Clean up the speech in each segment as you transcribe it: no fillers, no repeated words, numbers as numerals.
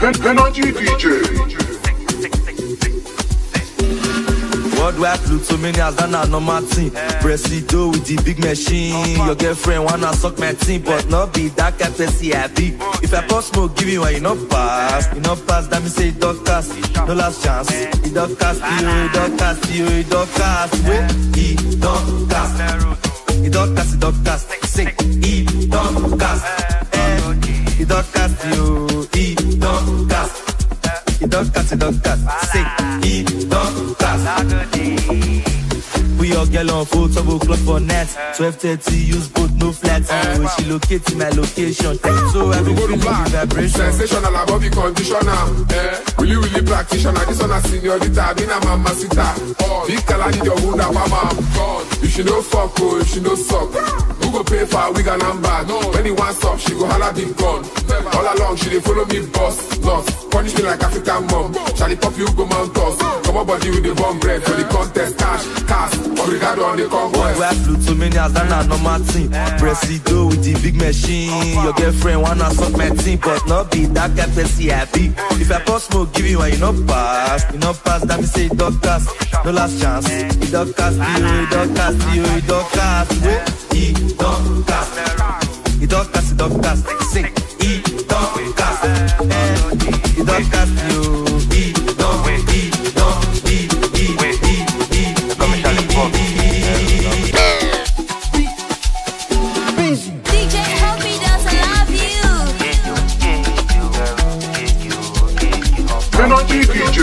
Energy DJ. Worldwide Pluto many has done a normal thing. Presido with the big machine. Your girlfriend wanna suck my team, but not be that kind of happy. If I pass smoke, give you one, you not pass. You not pass, that me say it don't cast. No last chance. It don't cast you, it don't cast you, it don't cast. It don't cast. It don't cast, it don't cast. Say it don't cast. It don't cast you, it don't cast. It don't cast, it don't cast. Say it don't cast. We all get on full double clock for net. 12:30 use both no flats. Oh, she locate my location. So I go to black vibration. Sensational above the conditioner. Really practitioner. This one a seniorita. I mean a mama sita. Big color need your wound up, mama. If she no fuck, oh, if she no suck. Who go pay for a wig and number? When he wants up, she go holla big gun. All along, she dey follow me boss. Nuts. Punish me like African mom. Charlie pop you go mount us. Come on body with the bomb bread for the contest. Cash. Obrigado on the conquest. Worldwide Pluto many has done a normal thing. Presido with the big machine. Your girlfriend wanna suck my team, but not be that kind of happy. If I pass smoke, give you one, you not pass. You not pass, that me say it don't cast. No last chance. It don't cast you, it don't cast you, it don't cast. It don't cast. It don't cast, it don't cast. Say it don't cast. It don't cast you, it don't. DJ, help me dance, I love you. Energy DJ.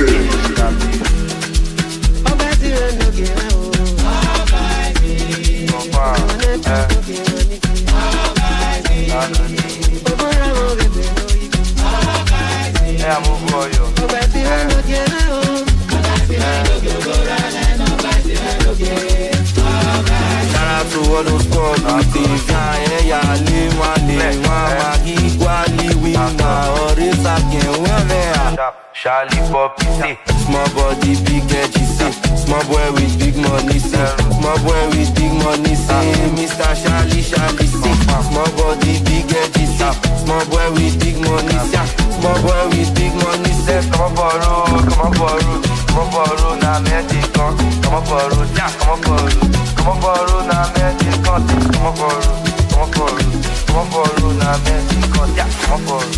Charlie Poppy say, small body, big edgy say, small boy with big money say, small boy with big money say, Mr. Charlie say, small body, big edgy say, small boy with big money say, small boy with big money say, come on borrow, na magic, come on borrow, yeah, come on borrow, na magic, come on borrow, na magic, yeah, come on borrow.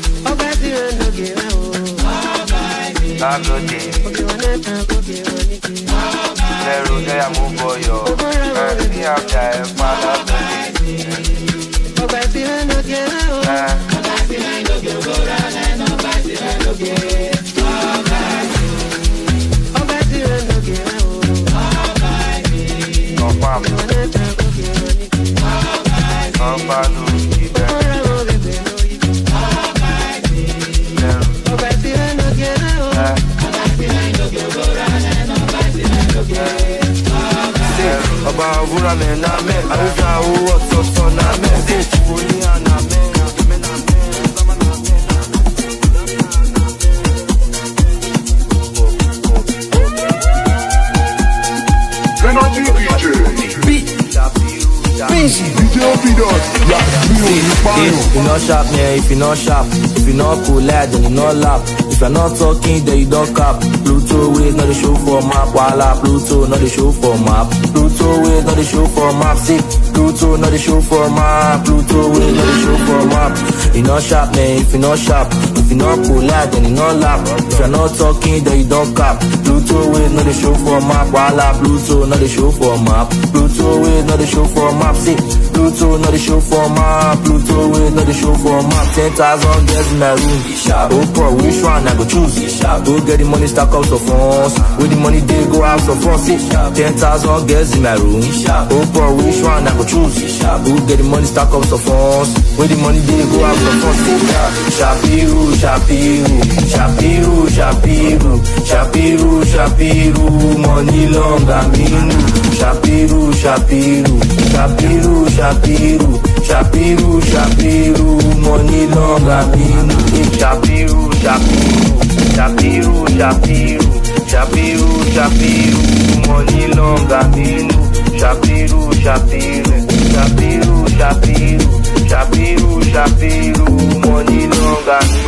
If you not sharp, man, if you not sharp, if you not cool, lad, then you not laugh. If you're not talking, then you don't cap. Pluto ways, not the show for map. Voila, Pluto, not the show for map. Pluto ways, not the show for map. Sick, Pluto, not the show for map. Pluto ways, not the show for map. You not sharp, man, if you not sharp, if you not cool, lad, then you not laugh. If you're not talking, then you don't cap. Pluto ways, not the show for map. Voila, Pluto, not the show for map. Pluto ways, not the show for map. Sick, Pluto, not the show for map. Pluto ways, not the show for map. 10,000 girls in my room. Oh, bro, which one I go choose? Go get the money, stack up of funds. With the money, they go out of funds. 10,000 girls in my room. Oh, bro, which one I go choose? Go get the money, stack up of funds. With the money, they go out of funds. Shapiru, Shapiru, Shapiru, Shapiru, Shapiru, Shapiru, money long, aminu. Shapiru, Shapiru, Shapiru, Shapiru, Shapiru, Shapiru, money long, aminu. Shapiru, Shapiru, Shapiru, Shapiru, Shapiru, Shapiru, money long, aminu. Shapiru, Shapiru, Shapiru, Shapiru, Shapiru, Shapiru, money long, aminu.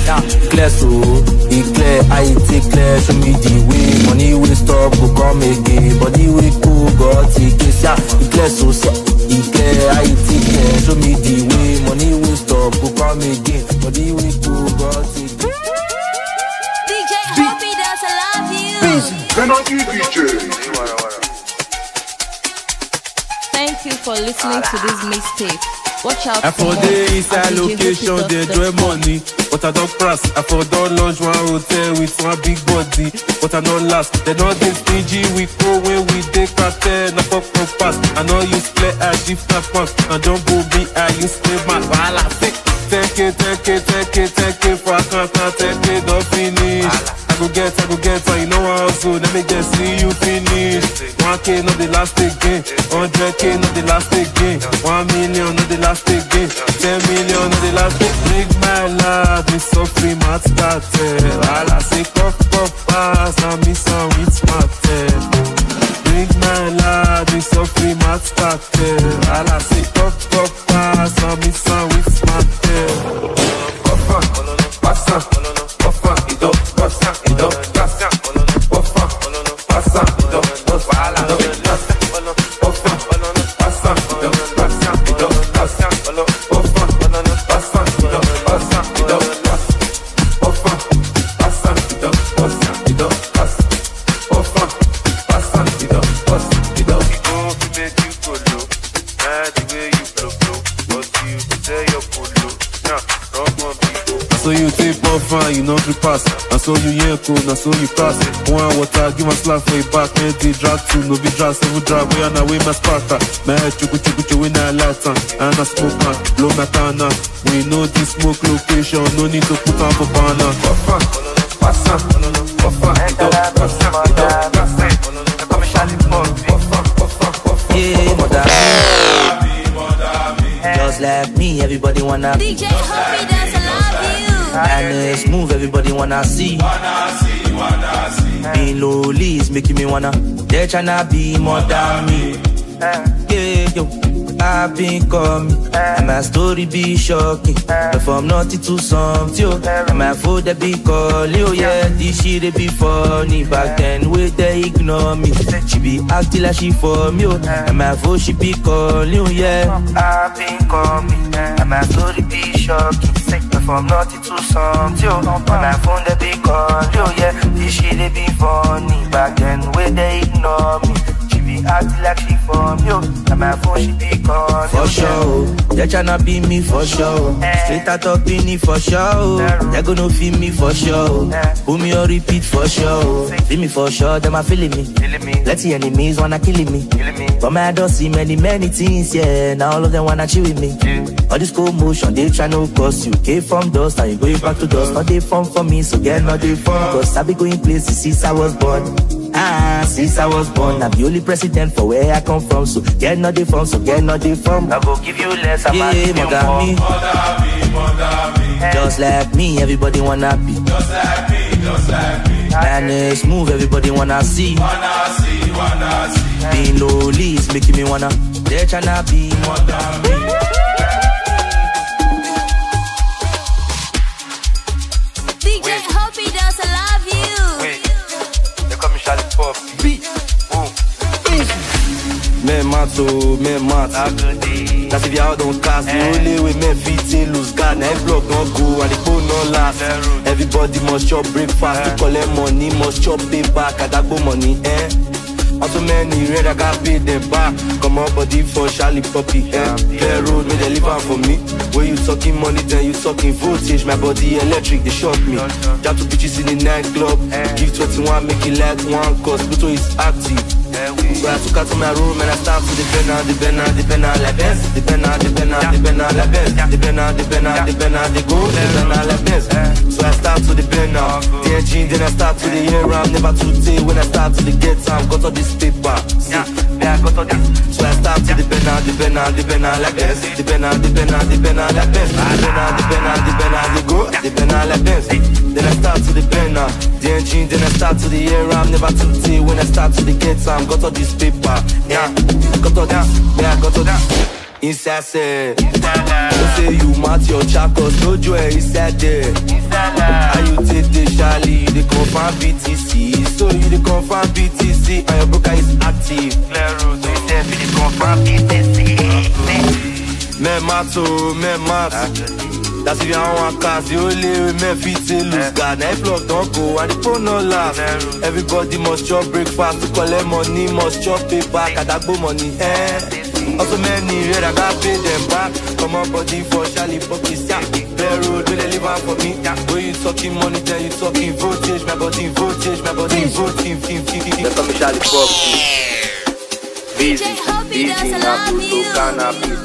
Yeah, clear so, it clear, I take clear, show me the way. Money will stop, go come again. Body will cool, got it, yeah. It clear so, it clear, I take clear, show me the way. Money will stop, go come again. Body will cool, got it. DJ Hoppy does I love you. Thank you for listening to this mixtape. Watch out for the inside location, they draw money. But I don't press. I for don't launch one hotel with one big body. But I don't last. They don't get stingy. We go when we take cartel. I fuck no pass. I know you play as shift that pass. I don't go be I use play my ball. Take it for a can't take it, don't finish. I go get, you know how so let me just see you finish. 1K not the last again, 100K not the last again, 1 million not the last again, 10 million not the last again. Make my life be so free, my started. All I say, cough, pass, and me some with my head. Make my life be so free, my started. All I say, cough, pass, and me some with my head. You know the pass, and so you hear cool, and so you pass. One water, give my slap for your back, man, they drag two, no be drag, seven drag, we on away my sparta. Man, chuku, we na lata, and I smoke man, blow my tana. We know this smoke location, no need to put on for banner. Just like me, everybody wanna DJ Hoppy does I love you. And it's move, everybody wanna see. Being lowly is making me wanna. They're tryna be more than me. Yeah, yo, I've been coming, and my story be shocking. But from nothing to something, yo, and my food they be calling, yo, yeah. This shit they be funny. Back then, wait they ignore me. She be acting like she for me, yo, and my food she be calling, yo, yeah. I've been coming, and my story be shocking. From nothing to something, yo, and my phone they be calling, yo, yeah. This shit they be funny. Back then, wait they ignore me. Acting like she for me, and my phone she be calling. For sure, they tryna be me for sure. Straight out of Beanie for sure. They gonna feel me for sure. Put me on repeat for sure. Feel me for sure, them a feeling me. Let the enemies wanna killing me. But my don't see many things, yeah. Now all of them wanna chill with me. All this commotion, they tryna cause you. Came from dust, now you going back to dust. Not they fun for me, so get not they fun. Cause I be going places since I was born. Since I was born, I'm the only president for where I come from. So get not the from, I go give you less, I'm mother me. Just like me, everybody wanna be. Just like me. And it's move, everybody wanna see. Being lowly is making me wanna. They're tryna be more than me. DJ Hoppy does I love you. Men mat. That's if y'all don't cast. The only way men fit lose God. Now block not go and the phone not last. Everybody must chop breakfast. To collect money, must chop pay back. I got go money, Also many red, I got paid them back. Come on body for Charlie Puppy, Fair road, may they live out for me. When you talking money, then you talking voltage. My body electric, they shock me. Jump to bitches in the nightclub. Give 21, make it like one. Cause Pluto is active. So I took out to my room and I start to the banner like this. The banner like this. The banner, they go, the banner like this. So I start to the banner. The engine, then I start to the air. I'm never too day when I start to the get time. Got all this paper. Yeah, I got all this. So I start to the banner like this. The banner like this. The banner, they go, the banner like this. Then I start to the banner. The engine, then I start to the air. I'm never too day when I start to the get time. Got all this paper, yeah. Got all this, yeah. Got all this. inside say. Don't say you match your chakos, no joy inside there. How you take the Charlie, you the confirm BTC. So you the confirm BTC, and your broker is active. Clear road, so you say you the confirm BTC. Men mato. That's if you don't want cars, you only men fit to lose God. Now if luck don't go, and the phone no last. Everybody must chop breakfast to collect money, must chop paper, kadagbo money. Also many red, I got pay them back. Come on body for Charlie Poppy's yeah. Bare road, will they live out for me? When you talking money, then you talking voltage. My body voltage, voting. They call me Charlie Poppy. Busy na Pluto cannabis.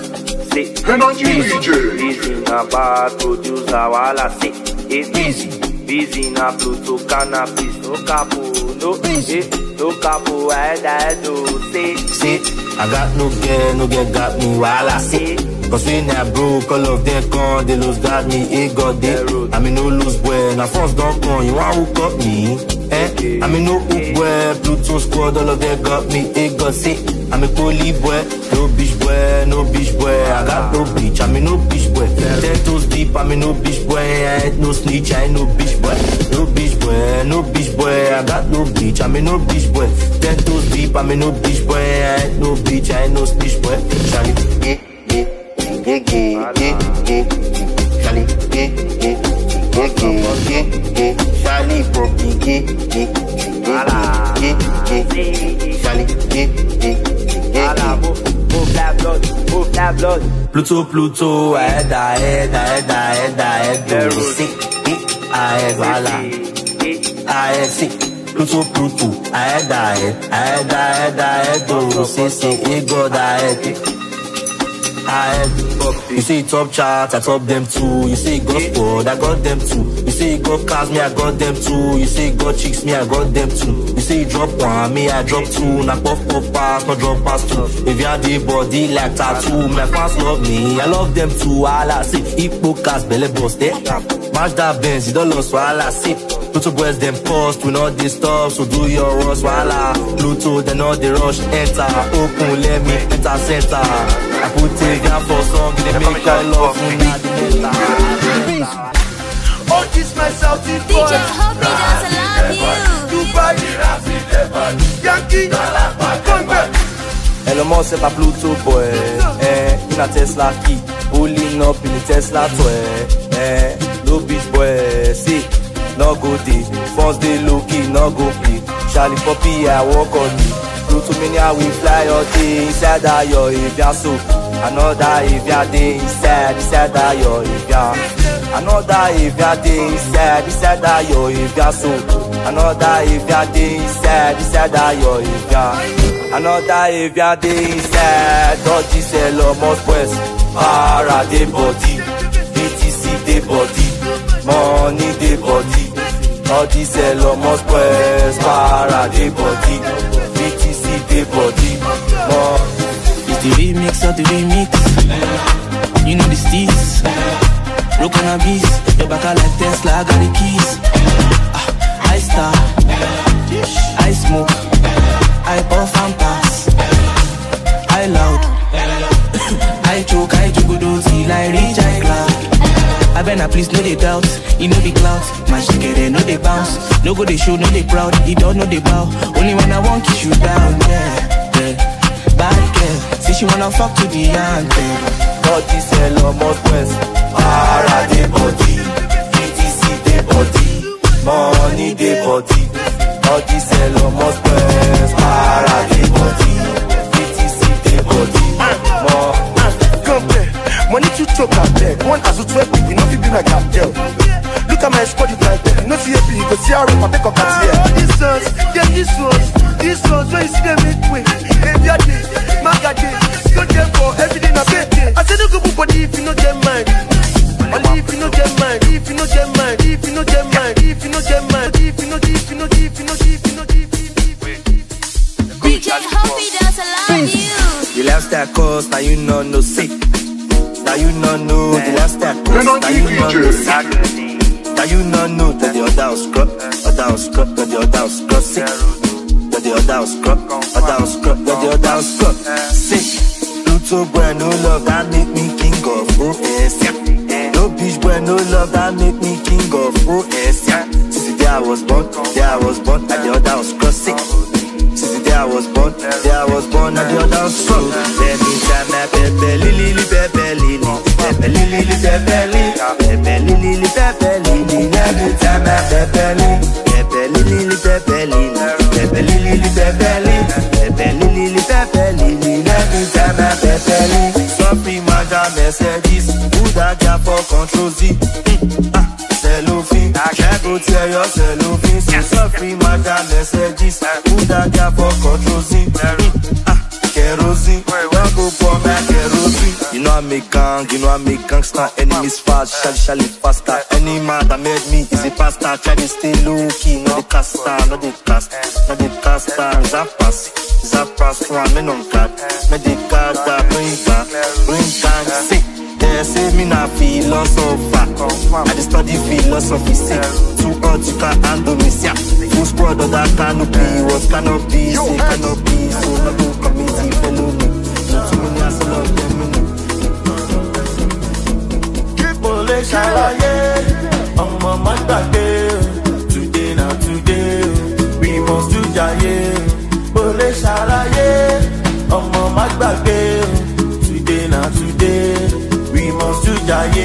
Busy na bad producer, wala say. Busy na Pluto cannabis. No capo, no capo, I do say. I got no girl got me while I say. Cause when I broke, all of them come, they lose got me, it got there. I mean no lose boy, now first don't come, you want hook up me? I mean no hook boy, Pluto squad, all of them got me, it got sick. I'm a poly boy, no bitch boy, I got no bitch, I mean no bitch boy. 10 toes deep, I mean no bitch boy, I ain't no snitch, I ain't no bitch boy. No bitch boy, I got no bitch, I mean no bitch boy. 10 toes deep, I mean no bitch boy, I ain't no bitch, I ain't no snitch boy. Charlie, Charlie move that blood. Pluto, I head, do sick, I head, voila, I head, sick. Pluto, I head, do sick, it go, I head. You say top charts, I top them too. You say got squad, I got them too. You say got cars, me I got them too. You say got chicks, me I got them too. You say drop one, me I drop two. Na puff pass, no drop pass two. If you have the body like tattoo, my fans love me, I love them too. All I say, hippo cast, belly bust, Match that Benz, you don't lose, all I say. Pluto boys them post, we not disturb, so do your worst, voila. Pluto, they know the rush, enter, open, let me enter center. I put it down for song, they make all love me. Oh, this myself, this boy. DJ Hoppy does love you. Dubai, Yankee, come back. Elon Musk c'est pas Pluto boy, in a Tesla key, pulling up in the Tesla toy, no bitch boy, see. No go day, phones they low key, no go play. Charlie Poppy, I walk on me. Pluto mania, we fly all day. Inside that yo, if ya so. Another if ya day inside that yo, if ya. Another if ya day inside that yo, if ya so. Another if ya day inside that yo, if ya. Another if ya day inside. Dodgy sell most boys. Para de body, BTC de body. Money the body, all this almost press. Para the body, BTC the body. It's the remix of the remix. You know the steez. Rock on a beast. Your back are like Tesla, I got the keys. I star, I smoke, I puff and pass. I loud, I choke, I juggle till I reach I cloud. I better please know they doubt, you know the clout. My shake it, know they bounce. No go they show, no they proud. He don't know they bow. Only when I want kiss you down, yeah. Bad girl, say she wanna fuck to the anthem. All this almost press. Para the body, BTC the body. Money the body. All this almost press. Para the body, BTC the body. Money to choke and beg. One as a 12 people, not be like a girl. Look at my squad, you like that. No see a you go see a rip and take a cat here. This ones, yeah, this ones, when you see them make way. Every day, maga day, go there for everything I bet. I said, no go put body if you know them mind. Only if you know them mind, if you know them mind, if you know them mind, if you know them mind, if you know, DJ Hoppy does love you. The lifestyle cost, now you know no sick. Now you don't know the last step. Now you don't know. Now you don't know that the other was scrub, that the other was scrub, sick. That the other was scrub, that the other was scrub, sick. Pluto boy, no love, that make me king of OS, yeah. No bitch boy, no love, that make me king of OS, yeah. Since the day I was born, and the other was crossing. Since the day I was born, and the other was crossing. Let me tell my pepe lili, pepe lili, pepe lili, pepe lili, pepe lili, pepe lili. Let me tell my pepe lili, pepe lili, pepe lili, pepe lili, pepe lili, pepe lili, pepe lili. Let me tell my pepe lili. Sorry, madam Mercedes, who that guy for control Z? Cellophane, check out your cellophane. So sorry, madam Mercedes, who that guy for control Z? Kerosene, don't go for my kerosene. You know I make gang, you know I make gangster. Enemies fast, shally faster. Any man that made me is a pastor. Try to stay low key, not the caster, not the cast, not the caster. Zapas, one men on card. Medical, bring gang, sick. They say me not philosopher. I just study philosophy, sick. Too hot, you can't handle me, yeah. Full squad of that canopy, what cannot be, say cannot be. So not go committee, follow me. Not too many as I love them, Mole shalaye, ọmọ má gbàgbé. Today na today, we must do jaye. Mole shalaye, ọmọ má gbàgbé. Today na today, we must do jaye.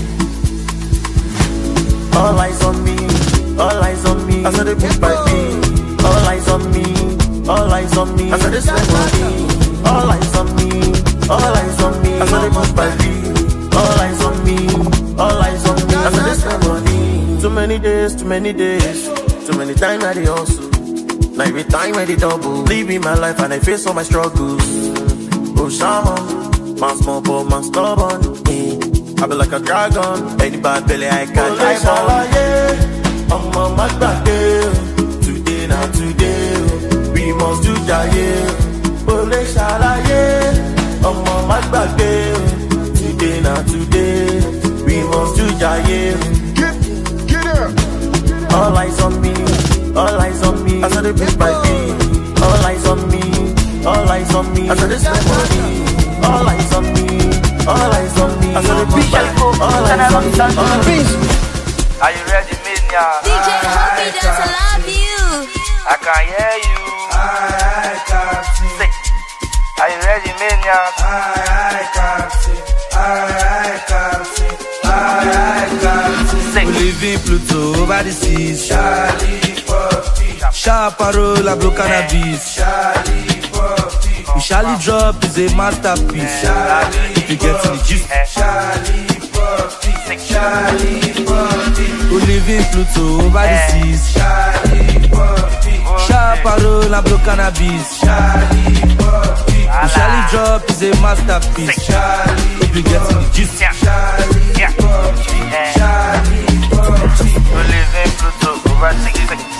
All eyes on me, all eyes on me. As I dey push my feet, all eyes on me, all eyes on me. As I dey spend money, all eyes on me, all eyes on me. As I dey push my feet, all eyes on me, all eyes on me. As I dey spend money. Too many days, too many times I dey hustle. Now every time I dey double, living my life and I face all my struggles. Oh shaman, man small but man stubborn. I be like a dragon, any bad belly I can't drive on. Ọmọ má gbàgbé, today na today, we must do jaye. Olè ṣàlàyé, ọmọ má gbàgbé, today na today, we must do jaye. Get up! All eyes on me, all eyes on me. As I dey push my feet, all eyes on me, all eyes on me. As I dey spend money, all eyes on me, all eyes on me. As I dey push my feet, all eyes on me, all eyes on me. Are you ready, Minya? DJ Hobby does I love you. I can hear you. I can't see. Say, are you ready, Minya? I can't see. I can't see. I can't see. Say, we live in Pluto over the seas. Charlie Poppy. Sharp parola, blow cannabis. Charlie Poppy. Charlie drop is a masterpiece. If you get to the gist. Charlie Poppy. Charlie Poppy. We live in Pluto over the seas. Charlie Poppy. Sharp parola, blow cannabis. Charlie Poppy. Charlie drop is a masterpiece. If you get to the gist. yeah. Charlie Poppy. We live in Pluto over six.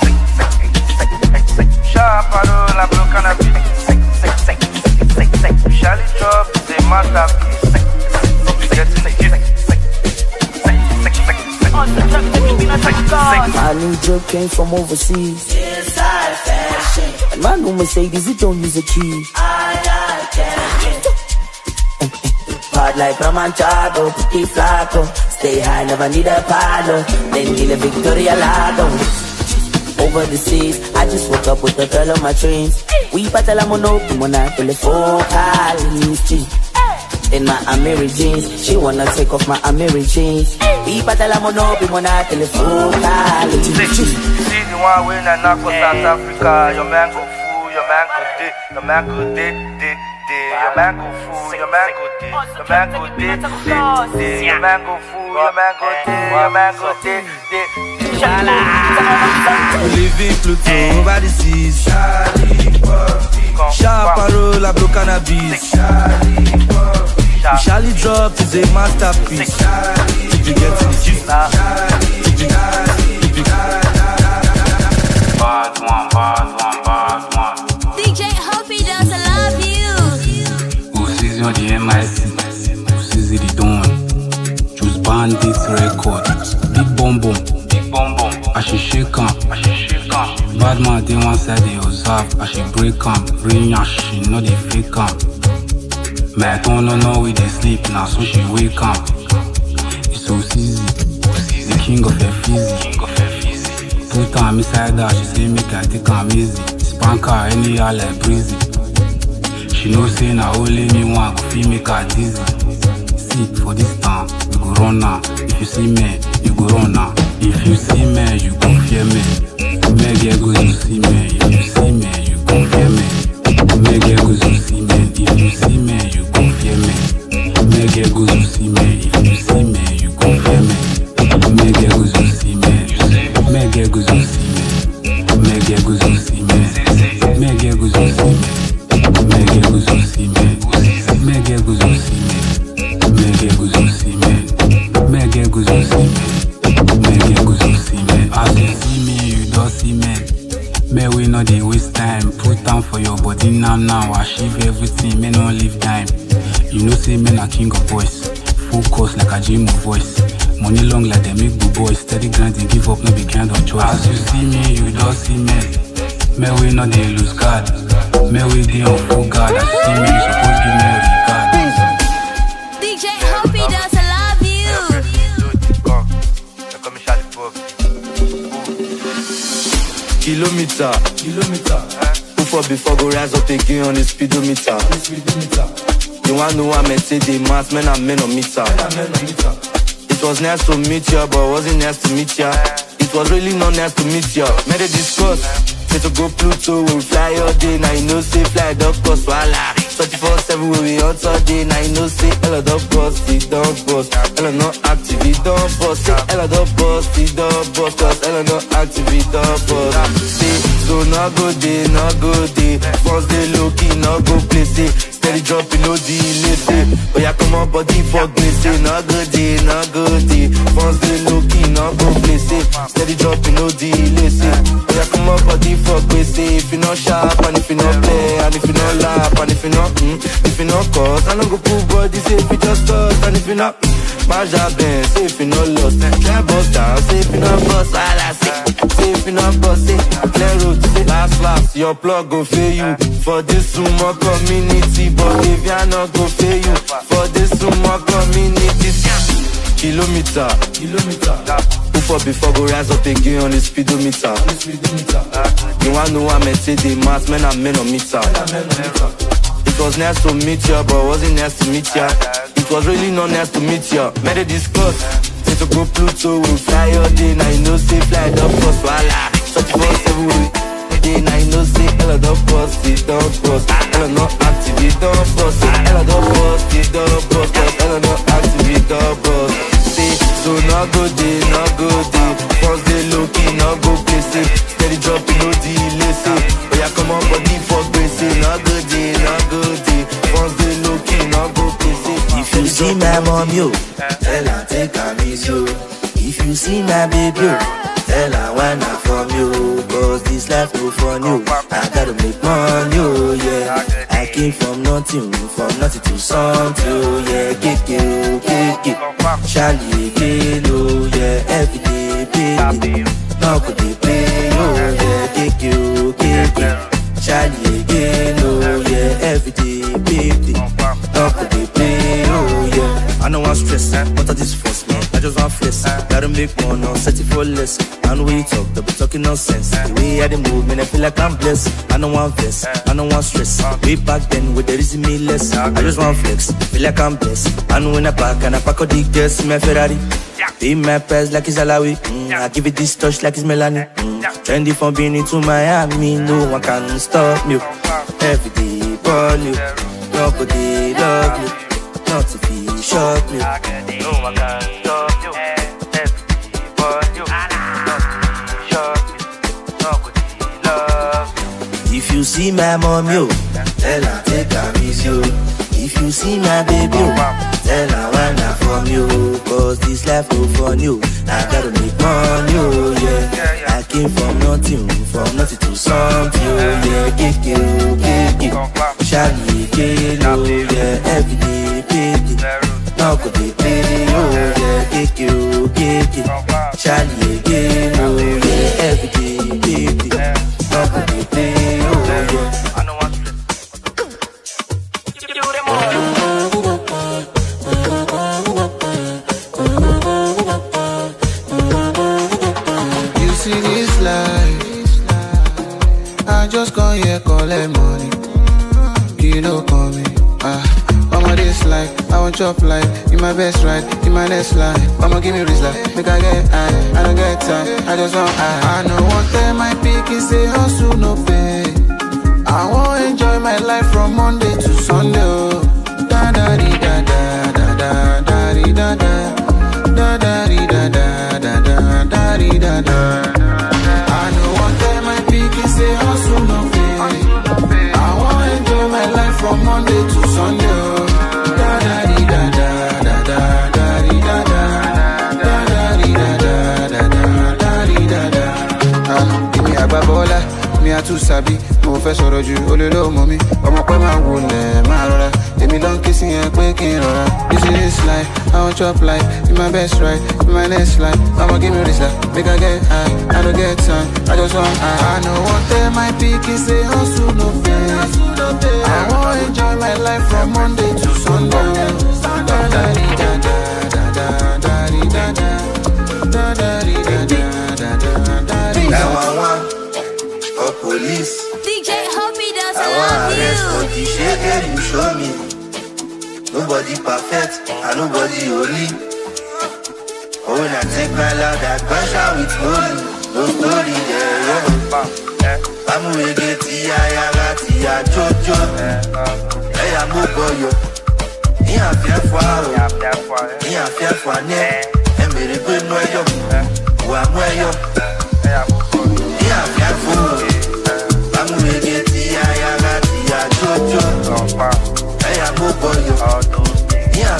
Sharp parola, blue cannabis. Charlie drop is a masterpiece. We get to the gist. My new drip came from overseas. Inside fashion. And my new Mercedes, it don't use a key. I got cash. Hard like Ramanchado, pretty flaco. Stay high, never need a paddle. Then deal a Victoria Lago. Over the seas, I just woke up with the girl on my dreams. We battle a mono, mona telephone. In my Amiri jeans, she wanna take off my Amiri jeans. We battle a mono, mona telephone. See the one when I knock for South Africa. Your man go fool, your man go dick, your man go dick. Your man go fool, your man go dick, your man go dick. Your man go fool, your man go dick, your man go dick. We live in Pluto over the seas. Sharp parola, blow cannabis. Charlie drop is a masterpiece. If you get to the gist. Bad one. DJ Hobby does I love you. Precision de MIC, Precision de Dawn, Choose Bandits Records, Big Bom Bom, I should shake am, bad man dey one side dey observe, I should break am, bring yash, she know dey fake am. My don't know we dey sleep now, so she wake up. It's so easy, the king of her fizzy. Put her inside her, she say make I take her easy. Spank her anyhow like breezy. She know say na only me one go feel make her dizzy. See, for this time, you go run now. If you see me, you go run now. If you see me, you gon' fear me. Make you go to see me. If you see me, you gon' fear me. Make you go to see me. If you see me, you gon' fear me. Make you go to see me. If you see me, you gon' fear me. Make you go to see me. Make you go to see me. Make you go to see me. Make you go to see me. Make you go to see me. Make you go to see me. Make you go to see me. Make you go to see me. Make you go to see me. As you see me, you don't see me. May we not dey waste time. Put down for your body now. Achieve everything, may not leave time. You know say men are king of boys. Focus like a gym of voice. Money long like they make good boys. Steady grinding, give up, no be kind of choice. As you see me, you don't see me. May we not dey lose guard. May we dey on full guard. As you see me, you supposed give me a regard. DJ Hoppy does I love you. Kilometer. Who for before go rise up again on the speedometer. You wanna know I'm say the mass, men are men on meter. It was nice to meet ya, but wasn't nice to meet ya. It was really not nice to meet ya. Made a discuss, say to go Pluto, we'll fly all day. Now you know say fly dog cost, voila. 24/7 when we on all day. Now you know say Ella dog boss, the dog boss. Ella not active, the dog boss. Say Ella dog boss, the dog boss. Cause Ella not active, the dog boss. Say, so not go day, not go day. First day low key, not go play, say. Steady dropping, no delay, say. Oh yeah, come on, body fuck me, say. Not good day, not good day. First day low key, not go play, say. Steady dropping, no delay, say. Oh yeah, come on, body fuck me, say. If you not sharp, and if you not play, and if you not laugh, and if you not if you not cause, I don't go pull body, say if you just touch, and if you not Maja Ben, say if you not lost, try bust down, say if you not bust, all I say if you not bust, say clear road, say last, your plug go fail you, for this sumo community, but if you not go fail you, for this sumo community, kilometer, who for before go rise up again on the speedometer, you wanna know I'm say the mass, men are men on meter. It was nice to meet ya, but wasn't nice to meet ya. It was really not nice to meet ya. Made a discuss, say to go Pluto, we'll fly all day. Now you know say fly dog cost, voila. 24/7 we day. Now you know say Ella dog boss, the dog boss. Ella not active, the dog boss. Say Ella dog boss, the dog boss. Cause Ella not active, the dog boss. Say, so not go day, not go day. First day low key, not go play, say. Steady dropping, no delay, say. Oh yeah, come on, body for grace, say. Not good day, not good day. First day low key, not go play, say. If you see my mom, yo, tell her take her miss you. If you see my baby, yo, tell her why not from you. Cause this life no fun, yo. I gotta make money, yo, yeah. I came from nothing to something, yeah. Kick it. Charlie, hello, yeah. Every day, baby. Now could they play, yo, yeah. Kick it. Charlie, hello, yeah. Every day, baby. Now could they play, oh, yeah. I don't want stress, what are this force, man? I just want flex. Gotta make more, no, set it for less. And we talk, they'll be talking nonsense. The way I move, man, I feel like I'm blessed. I don't want vest, I don't want stress. Way back then, with the reason me less. I just want flex, feel like I'm blessed. And when I pack all the girls in my Ferrari. Pay my price like it's Alawi. I give it this touch like it's Melanie. Trendy from Benin to Miami, no one can stop me. Every day, ball you. Nobody love you, not if he shock me. No one can stop you. Every but you, not if he shock me. Nobody love you. If you see my mom, yo, tell her take her miss you. If you see my baby, yo, tell her why not from you. Cause this life no fun, you. I gotta make money, yo, yeah. I came from nothing to something, yeah. Kick it. Charlie, hello, yeah. Every day, baby. Now could they play, oh, yeah. Kick it. Charlie, hello, yeah. Every day, baby. Now could they play, oh, yeah. I know what's I just come here collect money. Kilo call me. I'ma this life, I want chop life. In my best ride, in my next life. I'ma give me this life, make I get high. I don't get time, I just want high. I know one time my pick say hustle no pay. I want enjoy my life from Monday to Sunday. Oh. Da da di da da da da da di da da da da di da da da da da di da da. I know one time my pick say hustle no pay. I want enjoy my life from Monday to Sunday. Oh. Da da di da da da da da di da da da da di da da da da da di da da. Give me a babola, me a too sabi. Mo fẹ́ sọ̀rọ̀ jù ó lè lọ́ọ́ mọ́ mi. Ọmọ pẹ́ máa wò lẹ̀ máa rọra. Èmi ló ń kí sí yẹn pé kí n rọra. This is this life, I want chop life. In my best ride, in my next life. I'ma give me this life, make I get high. I don't get time, I just want high. I know one day my pick is say hustle no pay. I want enjoy my life from Monday to Sunday. Da da di da da da da da di da da da da di da da da da di da. 911 or police. DJ Hobby does I love want arrest you. for the shege you show me. Nobody perfect and nobody holy. Oh, when I take my love, that crash out with holy. No story there. I'm gonna get tia jojo. Hey, I'm a boy. Ni a fier foi ne. And me the good no yo. Wa mo yo. Ni a fier foi. I'm gonna get tia jojo. Hey, I'm a boy. Ni a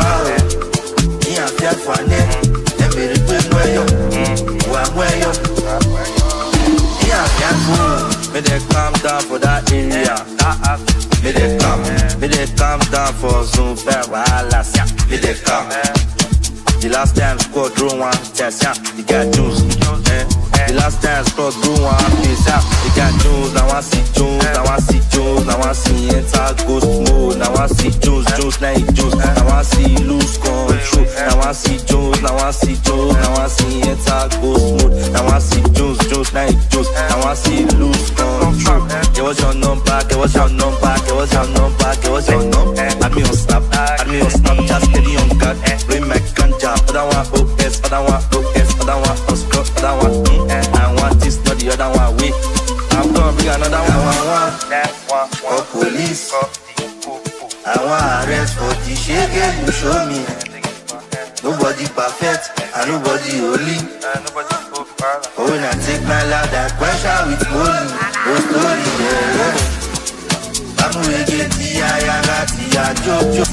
fier foi ne. And me the good no yo. Wa mo yo. Ni a fier foi. Me they calm down for that area. Me they calm down for Zoom fair wahalas. Me they calm. The last time squad drew one test, yeah. You got juice, The last time squad drew one piece, yeah. You got juice. Now I see juice. Now I see juice. Now I see enter ghost mode. Now I see juice. Now he juice. Now I see lose control. Now I see juice. Now I see juice. Now I see enter ghost mode. Now I see juice. Now he juice. Now I see lose control. Get what's your number? Get what's your number? Get what's your number? Get what's your number? Add me on Snap. Add me on Snap. Just steady on God. Bring my ganja. Other one OS. Other one OS. Other one Oscar. Other one I want this, not the other one. Wait, I'm gonna bring another one. For police. I want arrest for the shege you show me. Nobody perfect and nobody holy. Oh, when I take my love, that pressure with holy. No story there. I'm gonna get tia jojo.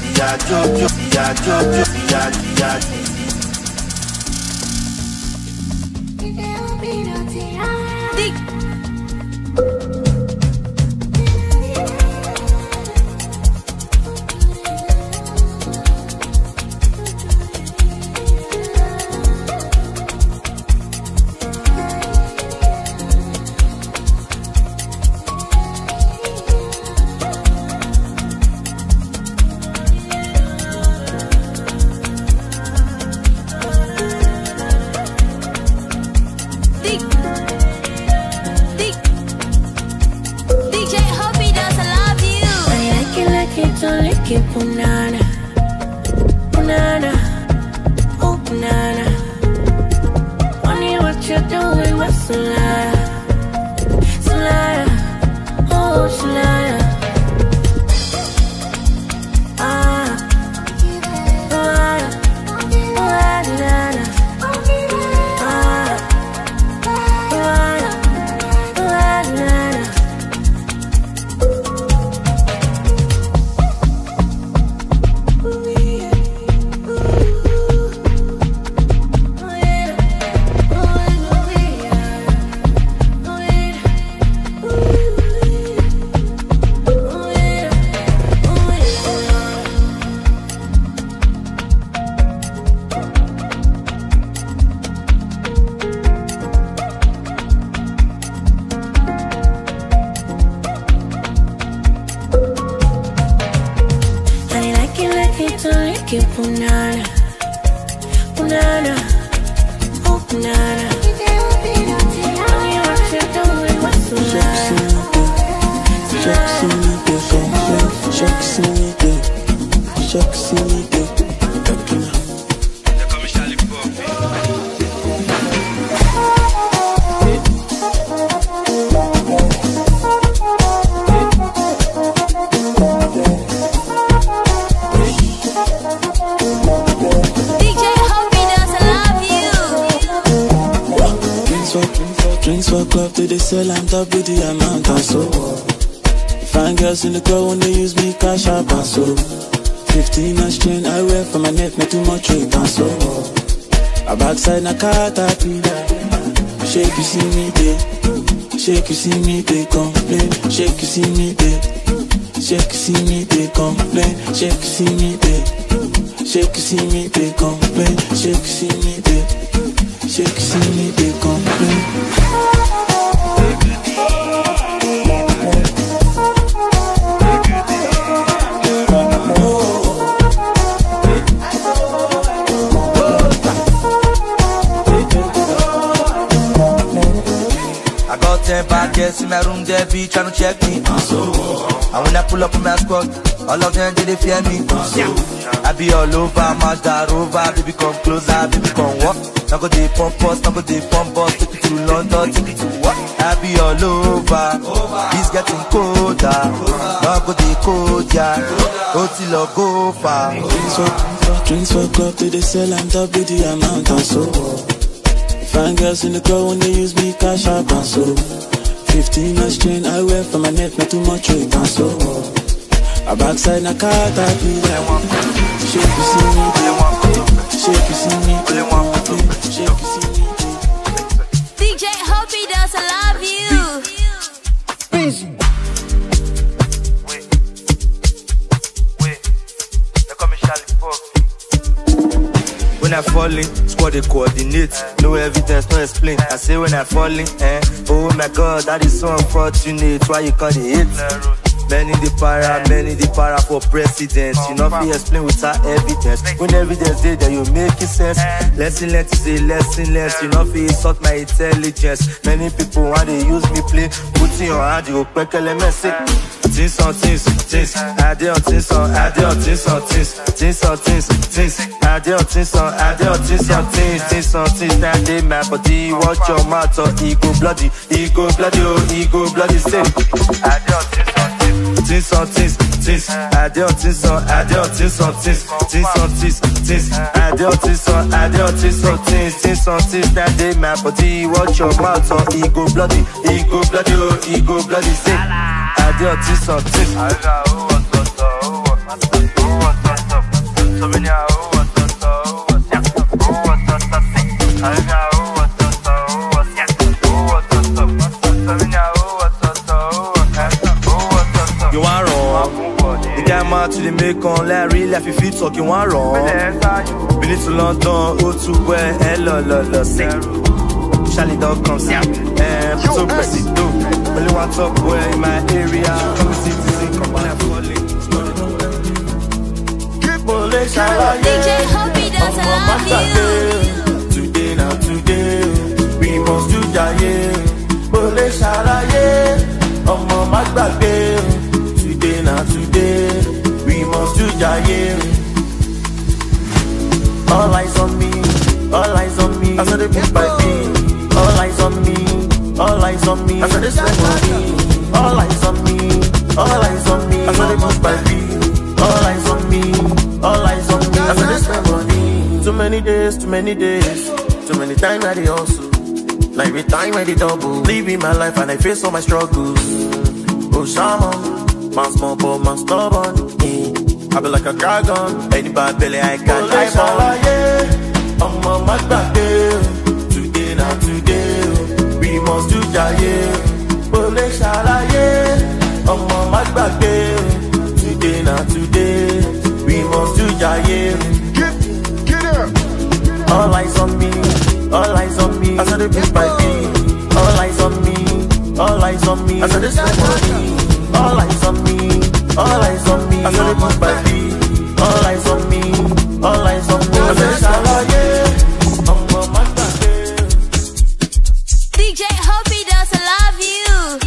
Punana, punana, oh punana. Wonder what you're doing with Solana, Solana, oh Solana. Punana, punana, oh punana. Tell me what you're doing, what's the matter? they sell and double the amount and so. Fine girls in the club when they use me cash up and so. 15 inch chain I wear for my neck, not too much weight and so. A backside na caterpillar. Shake you see me there. Shake you see me they complain. Shake you see me there. Shake you see me they complain. Shake you see me there. Shake you see me they complain. Shake you see me there. Shake you see me they complain. I got 10 bad girls in my room, they be tryna check me. And when I pull up in my squad, all of them they fear me. I be all over, Mazda Rover, baby come closer, baby come walk. Now go they pump us, now go they pump us, take it to London, take it to what? I be all over, it's getting colder. Now go they cold, yeah, till I go far. Drinks for club, they sell and double the amount and so. Fine girls in the club when they use me cash up and so. 15 inch chain I wear for my neck, not too much weight and so. A backside na caterpillar. Shake you see me, shake you see me, shake you see me. DJ Hobby does I love you. They call me Charlie Pop. When I falling, squad they coordinate. No evidence, no explain. I say when I falling, oh my God, that is so unfortunate. Why you call it hate? Many the para for president. You know if you explain without evidence. When evidence dey there, you make it sense. Lesson learned is a lesson learned. You know if you insult my intelligence. Many people want to use me play. Put in your hand, you go quick elements. Things on things, things. I did on things on, I did on things on things. Things on things, things. I did on things on, I did on things on things. Things on things. Now they my body, watch your mouth or ego bloody, oh, ego bloody. Say, I did on things on things. Things on things, things. I did on things on, I did on things on things. Things on things, things. I did on things on, I did on things on things. Things on things. Now they my body, watch your mouth or ego bloody, oh, ego bloody. Say, I did on things on things. You want wrong? The guy mad to the make on like real life if you talk you want wrong. Been to London, go to where hello sing. Charlie dog comes in, so pressy do. Only one top boy in my area. Come citizen, come on and falling. DJ Hobby does I love you. Today now today, we must do jaye. Bole shalaye, omo magbagbe. Today now today, we must do jaye. All eyes on me, all eyes on me. I saw the beat by beat. All eyes on me, all eyes on me. I saw the spend money. All eyes on me, all eyes on me. I saw the beat by beat. All eyes on me, all eyes on me. I saw the spend money. Too many days, too many days. Too many times I did hustle. Like every time I did double. Living my life and I face all my struggles. Oh shaman, man small but man stubborn. I be like a dragon. Any bad belly I can't dive on. I'm on my back there. Today now today, we must do jaye. Bole shalaye, I'm on my back there. Today now today, we must do jaye. Get up. All eyes on me, all eyes on me. I saw the beat by beat. All eyes on me, all eyes on me. I saw the spend money. All eyes on me, all eyes on me. I saw the beat by beat. All eyes on me, all eyes on me. I saw the shalaye, I'm on my back there. DJ Hobby does I love you.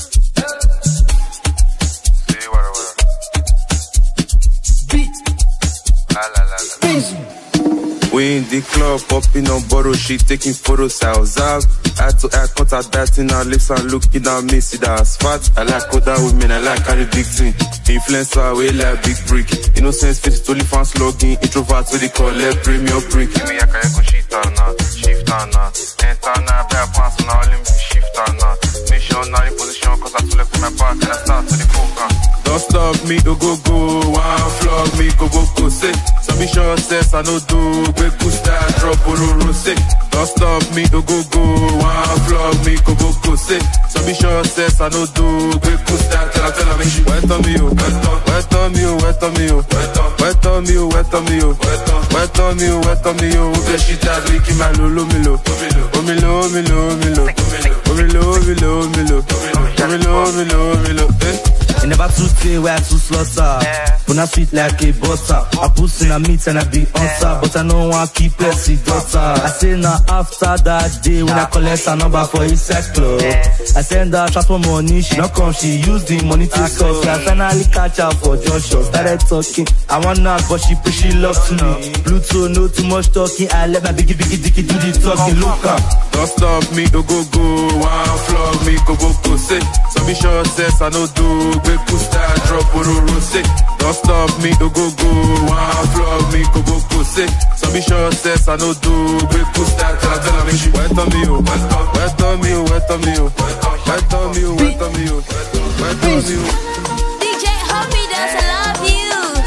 We in the club, popping on borrow shit, taking photos, I was out. Eye to eye contact, biting our lips and looking at me, see that's fat. I like older women, I like carry big thing. Influencer, we like big brick. Innocence, face, only fans logging. Introverts, what they call it, premium brick. Me, I can't go shit or not. Shift shifter now. Enter now, bear pass now, let me shifter now. Mission now in position, cause I too left my back and I start to the coca. Don't stop me, go go go. One flog me, go go go. Say, submission says I no do. Break push that drop, ororo say. Don't stop me, go go go. One flog me, go go go. Say, submission says I no do. Break push that, tell me. Wet on me, oh, wet on me, oh, wet on me, oh, wet on me, oh, wet on me, oh, wet on me, oh, wet on me, oh. Who get shit out, licky my lolo, milo, omilo, omilo, omilo, omilo, omilo, omilo, omilo, omilo, eh. You never too say where I too slaughter. When I sweet like a butter, I put in a meat and I be on top. But I know I keep Pepsi daughter. I say now after that day when I collect a number for his sex club, I send her transfer money, she not come, she use the money to score. I finally catch her for Joshua, started talking. I want her but she push she love to me. Bluetooth, no too much talking. I let my biggie dicky do the talking. Look up. Don't stop me, go go go. One flog me, go go go. Say, submission says I no do. Break push that drop, ororo say. Don't stop me, go go go. One flog me, go go go. Say, submission says I no do. Break push that, tell me. Wet on me, oh, wet on me, oh, wet on me, oh, wet on me, oh, wet on me, oh, wet on me, oh. DJ Hoppy does I love you.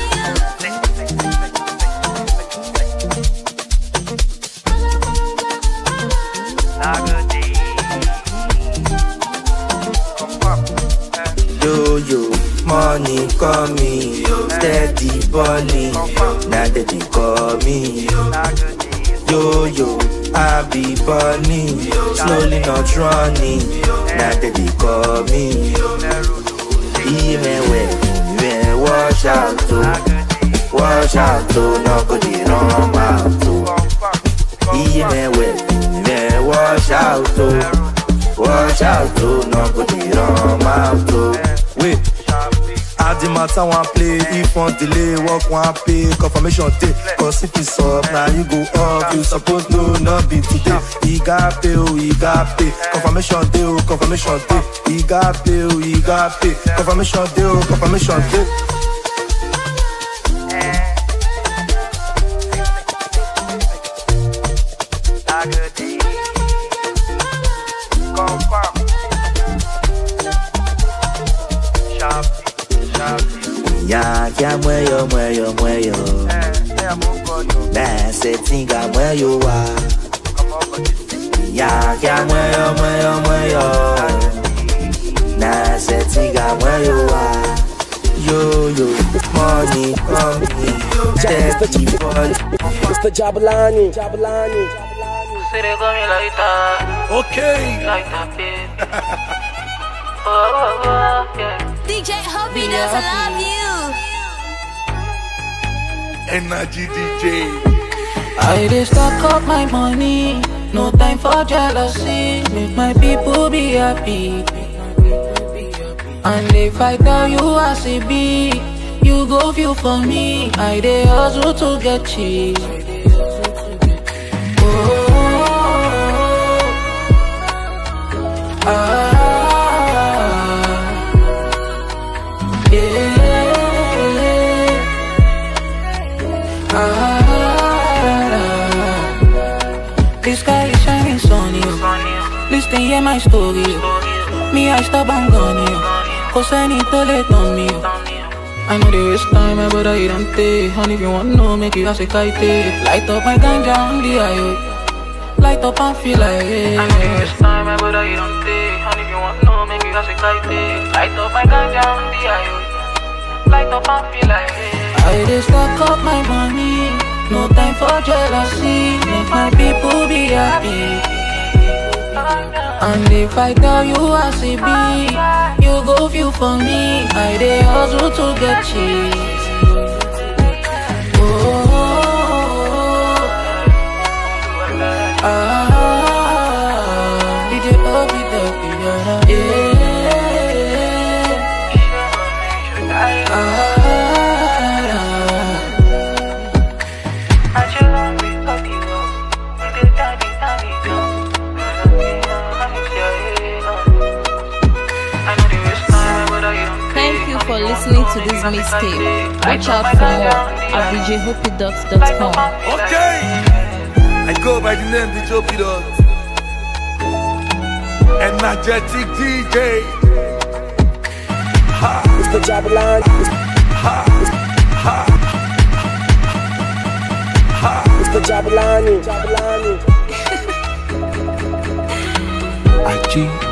Yo, yo, money coming, steady balling, now that they call me. Yo, yo, I be burning, slowly not running, now that they call me. Even when wash out to, no go the wrong out to. Even when wash out to, no go the wrong out to. Wait, add the matter one play. If one delay, work one pay. Confirmation day, cause if it's up, now you go up. You suppose no, not be today. He got pay, oh, he got pay. Confirmation day, oh, confirmation day. He got pay, oh, he got pay. Confirmation day, oh, confirmation day. Ya mueyo, mueyo, mueyo. Na se tinga mueyo wa. Ya mueyo, mueyo, mueyo. Na se tinga mueyo wa. Yo, yo, money coming, steady ball. Mr. Jabalani. City coming like that. Okay. Like that, yeah. DJ Hoppy does I love you. Energy DJ. I just stock up my money, no time for jealousy. Make my people be happy. And if I tell you I say be, you go feel for me. I dey hustle to get cheap. This sky is shining sunny. Listen, hear my story. Me, I stop and gone. Cause I need to let on me. I know there is time, my brother, you don't take. Honey, if you want to know, make it as a kite. Light up my ganja on the highway. Light up and feel like it. I know there is time, my brother, you don't take. Honey, if you want to know, make it as a kite. Light up my ganja on the highway. Light up and feel like it. I just stock up my money. No time for jealousy. Make my people be happy. And if I tell you I say be, you go feel for me. I dey hustle to get cheese. DJ Obi the piano. For listening to this mixtape. Watch out for more at djhoopydots.com. Okay. I go by the name DJ Pidot. Energetic DJ. Ha. Mr. Jabalani. Ha. Ha. Ha. Mr. Jabalani. IG